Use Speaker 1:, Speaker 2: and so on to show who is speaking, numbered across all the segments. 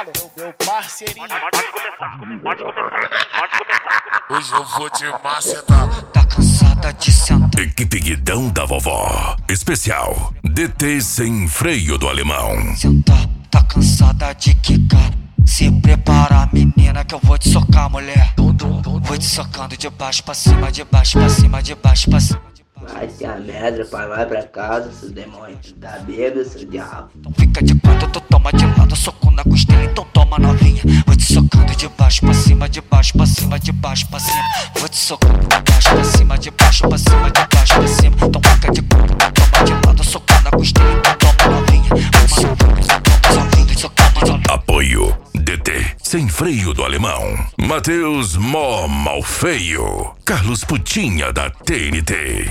Speaker 1: meu parceirinho.
Speaker 2: Pode começar. Hoje eu vou te macetar.
Speaker 3: Tá cansada de sentar.
Speaker 4: Equipe Guidão da Vovó. Especial DT sem freio do alemão.
Speaker 3: Sentar, tá cansada de quicar. Se prepara, menina, que eu vou te socar, mulher. Vou te socando de baixo pra cima, de baixo pra cima, de baixo pra cima.
Speaker 5: Vai se a merda, pai, vai pra casa, seu demônio. Tá bêbado, seu diabo.
Speaker 3: Então fica de quatro, tu toma de lado, soco na costela, então toma novinha. Vou te socando de baixo pra cima, de baixo pra cima, de baixo pra cima. Vou te socando de baixo pra cima, de baixo pra cima, de baixo pra cima. Então fica de quatro, tu toma de lado, soco na costela, então toma novinha. Vou te socando, socando.
Speaker 4: Apoio DT sem freio do alemão. Matheus Mó Malfeio. Carlos Putinha da TNT.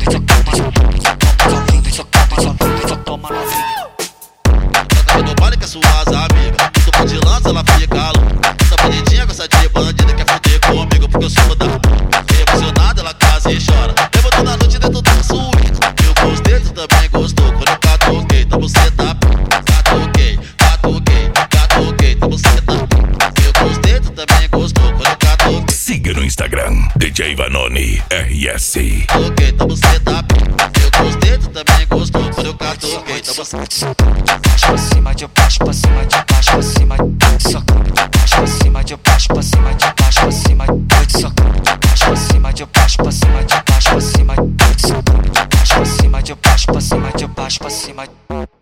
Speaker 6: Eu tô para com as suas amigas. Tu pode lança, ela fica louca. Essa bonitinha gosta de bandida, quer fuder comigo porque eu sou da. Emocionada, ela casa e chora. Levo toda noite dentro da suíte. Eu gostei, tu também gostou. Quando eu catuquei, então você tá. Catuquei, então você tá. Eu gostei, tu também gostou. Quando eu catuquei.
Speaker 4: Siga no Instagram DJ Vanoni RS.
Speaker 6: Catuquei, então você tá. Eu gostei, tu também gostou. Quando eu catuquei, então você tá.
Speaker 3: De baixo pra cima, de baixo pra